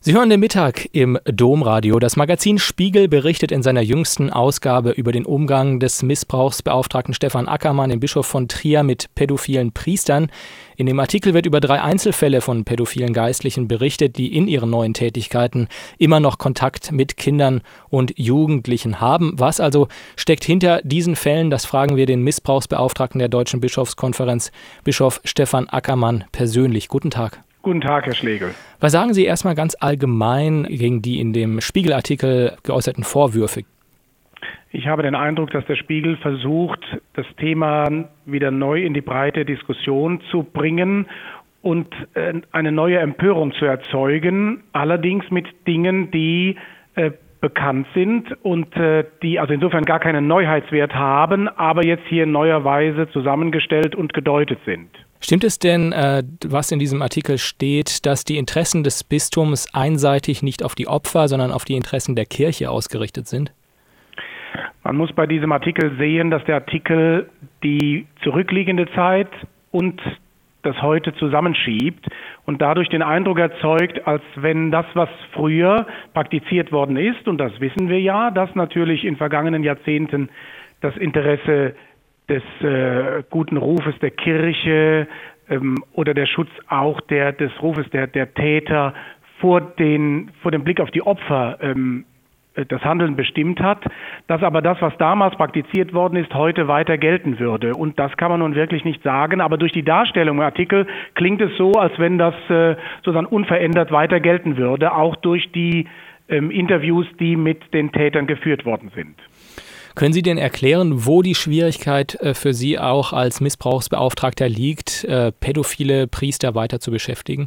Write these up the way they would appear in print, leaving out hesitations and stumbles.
Sie hören den Mittag im Domradio. Das Magazin Spiegel berichtet in seiner jüngsten Ausgabe über den Umgang des Missbrauchsbeauftragten Stefan Ackermann, dem Bischof von Trier, mit pädophilen Priestern. In dem Artikel wird über 3 Einzelfälle von pädophilen Geistlichen berichtet, die in ihren neuen Tätigkeiten immer noch Kontakt mit Kindern und Jugendlichen haben. Was also steckt hinter diesen Fällen? Das fragen wir den Missbrauchsbeauftragten der Deutschen Bischofskonferenz, Bischof Stefan Ackermann, persönlich. Guten Tag. Guten Tag, Herr Schlegel. Was sagen Sie erstmal ganz allgemein gegen die in dem Spiegelartikel geäußerten Vorwürfe? Ich habe den Eindruck, dass der Spiegel versucht, das Thema wieder neu in die breite Diskussion zu bringen und eine neue Empörung zu erzeugen, allerdings mit Dingen, die bekannt sind und die also insofern gar keinen Neuheitswert haben, aber jetzt hier in neuer Weise zusammengestellt und gedeutet sind. Stimmt es denn, was in diesem Artikel steht, dass die Interessen des Bistums einseitig nicht auf die Opfer, sondern auf die Interessen der Kirche ausgerichtet sind? Man muss bei diesem Artikel sehen, dass der Artikel die zurückliegende Zeit und das Heute zusammenschiebt und dadurch den Eindruck erzeugt, als wenn das, was früher praktiziert worden ist, und das wissen wir ja, dass natürlich in vergangenen Jahrzehnten das Interesse des guten Rufes der Kirche oder der Schutz auch des Rufes der Täter vor dem Blick auf die Opfer das Handeln bestimmt hat, dass aber das, was damals praktiziert worden ist, heute weiter gelten würde. Und das kann man nun wirklich nicht sagen, aber durch die Darstellung im Artikel klingt es so, als wenn das sozusagen unverändert weiter gelten würde, auch durch die Interviews, die mit den Tätern geführt worden sind. Können Sie denn erklären, wo die Schwierigkeit für Sie auch als Missbrauchsbeauftragter liegt, pädophile Priester weiter zu beschäftigen?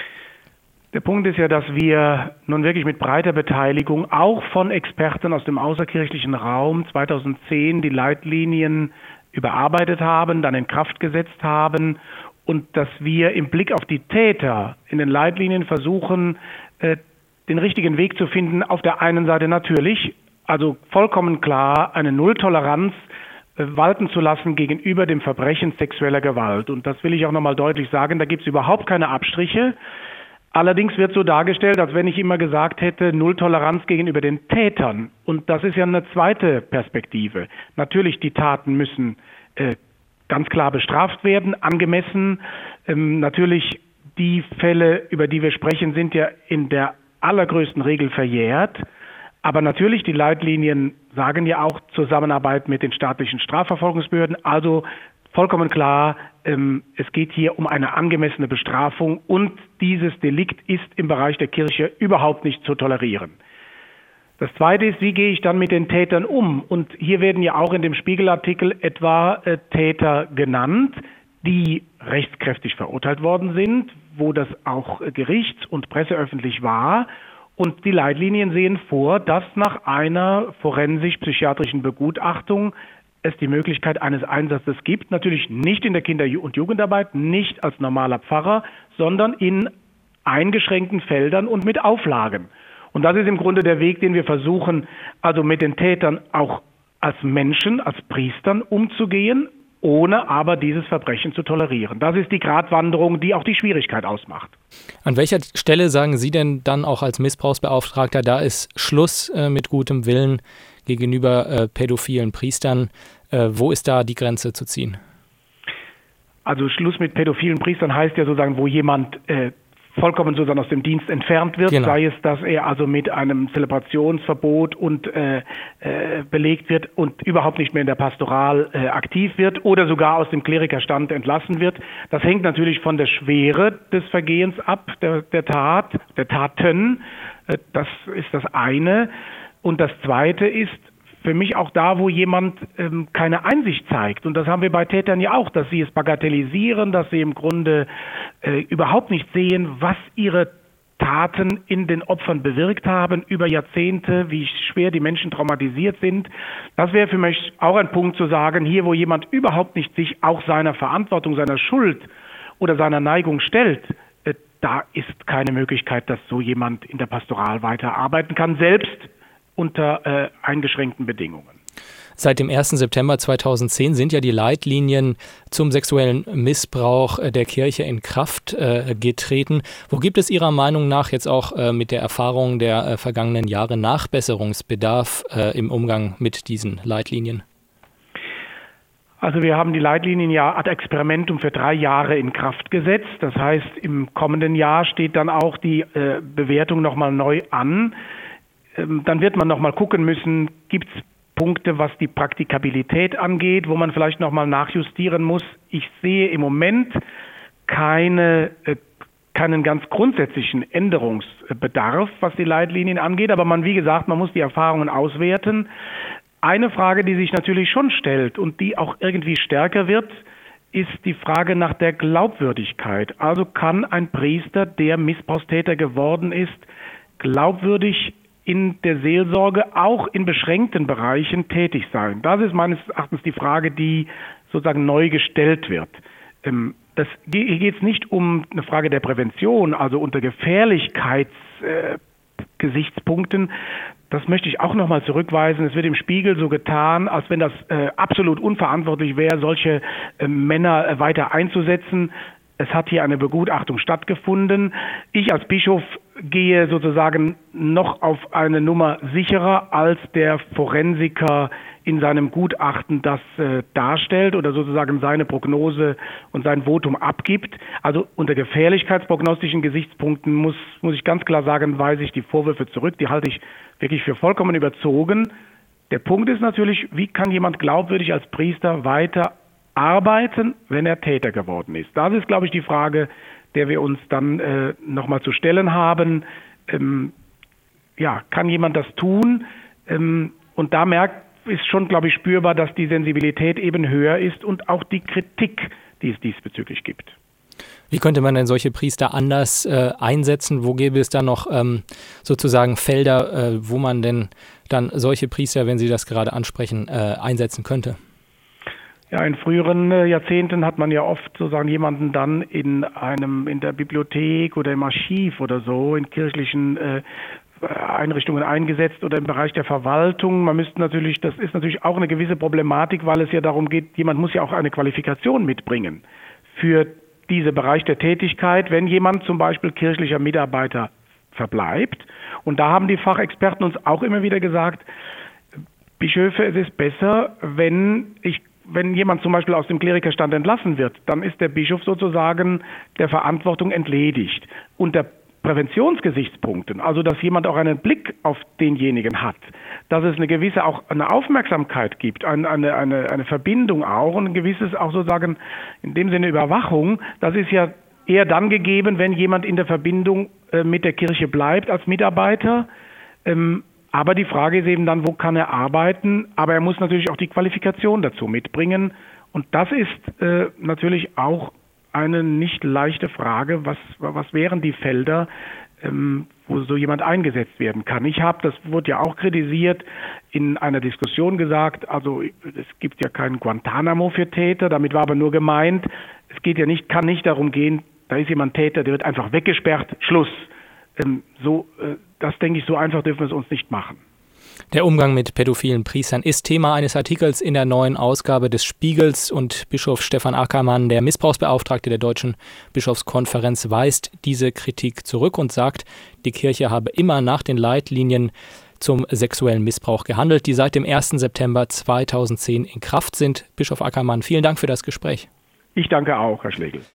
Der Punkt ist ja, dass wir nun wirklich mit breiter Beteiligung auch von Experten aus dem außerkirchlichen Raum 2010 die Leitlinien überarbeitet haben, dann in Kraft gesetzt haben und dass wir im Blick auf die Täter in den Leitlinien versuchen, den richtigen Weg zu finden. Auf der einen Seite natürlich, also vollkommen klar, eine Nulltoleranz walten zu lassen gegenüber dem Verbrechen sexueller Gewalt. Und das will ich auch nochmal deutlich sagen, da gibt es überhaupt keine Abstriche. Allerdings wird so dargestellt, als wenn ich immer gesagt hätte, Nulltoleranz gegenüber den Tätern. Und das ist ja eine zweite Perspektive. Natürlich, die Taten müssen ganz klar bestraft werden, angemessen. Natürlich, die Fälle, über die wir sprechen, sind ja in der allergrößten Regel verjährt. Aber natürlich, die Leitlinien sagen ja auch Zusammenarbeit mit den staatlichen Strafverfolgungsbehörden. Also vollkommen klar, es geht hier um eine angemessene Bestrafung und dieses Delikt ist im Bereich der Kirche überhaupt nicht zu tolerieren. Das Zweite ist, wie gehe ich dann mit den Tätern um? Und hier werden ja auch in dem Spiegelartikel etwa Täter genannt, die rechtskräftig verurteilt worden sind, wo das auch gerichts- und presseöffentlich war. Und die Leitlinien sehen vor, dass nach einer forensisch-psychiatrischen Begutachtung es die Möglichkeit eines Einsatzes gibt, natürlich nicht in der Kinder- und Jugendarbeit, nicht als normaler Pfarrer, sondern in eingeschränkten Feldern und mit Auflagen. Und das ist im Grunde der Weg, den wir versuchen, also mit den Tätern auch als Menschen, als Priestern umzugehen, ohne aber dieses Verbrechen zu tolerieren. Das ist die Gratwanderung, die auch die Schwierigkeit ausmacht. An welcher Stelle sagen Sie denn dann auch als Missbrauchsbeauftragter, da ist Schluss mit gutem Willen gegenüber pädophilen Priestern? Wo ist da die Grenze zu ziehen? Also Schluss mit pädophilen Priestern heißt ja sozusagen, wo jemand vollkommen sozusagen aus dem Dienst entfernt wird, genau. Sei es, dass er also mit einem Zelebrationsverbot und belegt wird und überhaupt nicht mehr in der Pastoral aktiv wird oder sogar aus dem Klerikerstand entlassen wird. Das hängt natürlich von der Schwere des Vergehens ab, der Taten. Das ist das eine. Und das Zweite ist für mich auch da, wo jemand keine Einsicht zeigt. Und das haben wir bei Tätern ja auch, dass sie es bagatellisieren, dass sie im Grunde überhaupt nicht sehen, was ihre Taten in den Opfern bewirkt haben über Jahrzehnte, wie schwer die Menschen traumatisiert sind. Das wäre für mich auch ein Punkt zu sagen, hier, wo jemand überhaupt nicht sich auch seiner Verantwortung, seiner Schuld oder seiner Neigung stellt, da ist keine Möglichkeit, dass so jemand in der Pastoral weiterarbeiten kann, selbst unter eingeschränkten Bedingungen. Seit dem 1. September 2010 sind ja die Leitlinien zum sexuellen Missbrauch der Kirche in Kraft getreten. Wo gibt es Ihrer Meinung nach jetzt auch mit der Erfahrung der vergangenen Jahre Nachbesserungsbedarf im Umgang mit diesen Leitlinien? Also wir haben die Leitlinien ja ad experimentum für 3 Jahre in Kraft gesetzt. Das heißt, im kommenden Jahr steht dann auch die Bewertung nochmal neu an. Dann wird man nochmal gucken müssen, gibt es Punkte, was die Praktikabilität angeht, wo man vielleicht nochmal nachjustieren muss. Ich sehe im Moment keinen ganz grundsätzlichen Änderungsbedarf, was die Leitlinien angeht. Aber wie gesagt, man muss die Erfahrungen auswerten. Eine Frage, die sich natürlich schon stellt und die auch irgendwie stärker wird, ist die Frage nach der Glaubwürdigkeit. Also kann ein Priester, der Missbrauchstäter geworden ist, glaubwürdig in der Seelsorge auch in beschränkten Bereichen tätig sein? Das ist meines Erachtens die Frage, die sozusagen neu gestellt wird. Hier geht es nicht um eine Frage der Prävention, also unter Gefährlichkeitsgesichtspunkten. Das möchte ich auch nochmal zurückweisen. Es wird im Spiegel so getan, als wenn das absolut unverantwortlich wäre, solche Männer weiter einzusetzen. Es hat hier eine Begutachtung stattgefunden. Ich als Bischof gehe sozusagen noch auf eine Nummer sicherer, als der Forensiker in seinem Gutachten das darstellt oder sozusagen seine Prognose und sein Votum abgibt. Also unter gefährlichkeitsprognostischen Gesichtspunkten muss ich ganz klar sagen, weise ich die Vorwürfe zurück. Die halte ich wirklich für vollkommen überzogen. Der Punkt ist natürlich, wie kann jemand glaubwürdig als Priester weiter arbeiten, wenn er Täter geworden ist? Das ist, glaube ich, die Frage, der wir uns dann nochmal zu stellen haben. Kann jemand das tun? Und da ist schon, glaube ich, spürbar, dass die Sensibilität eben höher ist und auch die Kritik, die es diesbezüglich gibt. Wie könnte man denn solche Priester anders einsetzen? Wo gäbe es da noch sozusagen Felder, wo man denn dann solche Priester, wenn Sie das gerade ansprechen, einsetzen könnte? Ja, in früheren Jahrzehnten hat man ja oft sozusagen jemanden dann in der Bibliothek oder im Archiv oder so in kirchlichen Einrichtungen eingesetzt oder im Bereich der Verwaltung. Das ist natürlich auch eine gewisse Problematik, weil es ja darum geht, jemand muss ja auch eine Qualifikation mitbringen für diesen Bereich der Tätigkeit, wenn jemand zum Beispiel kirchlicher Mitarbeiter verbleibt. Und da haben die Fachexperten uns auch immer wieder gesagt, Bischöfe, es ist besser, wenn jemand zum Beispiel aus dem Klerikerstand entlassen wird, dann ist der Bischof sozusagen der Verantwortung entledigt. Unter Präventionsgesichtspunkten, also dass jemand auch einen Blick auf denjenigen hat, dass es auch eine Aufmerksamkeit gibt, eine Verbindung auch und ein gewisses auch sozusagen in dem Sinne Überwachung, das ist ja eher dann gegeben, wenn jemand in der Verbindung mit der Kirche bleibt als Mitarbeiter. Aber die Frage ist eben dann, wo kann er arbeiten? Aber er muss natürlich auch die Qualifikation dazu mitbringen. Und das ist natürlich auch eine nicht leichte Frage. Was wären die Felder, wo so jemand eingesetzt werden kann? Das wurde ja auch kritisiert, in einer Diskussion gesagt, also es gibt ja keinen Guantanamo für Täter. Damit war aber nur gemeint, kann nicht darum gehen, da ist jemand Täter, der wird einfach weggesperrt, Schluss. Das denke ich, so einfach dürfen wir es uns nicht machen. Der Umgang mit pädophilen Priestern ist Thema eines Artikels in der neuen Ausgabe des Spiegels und Bischof Stefan Ackermann, der Missbrauchsbeauftragte der Deutschen Bischofskonferenz, weist diese Kritik zurück und sagt, die Kirche habe immer nach den Leitlinien zum sexuellen Missbrauch gehandelt, die seit dem 1. September 2010 in Kraft sind. Bischof Ackermann, vielen Dank für das Gespräch. Ich danke auch, Herr Schlegel.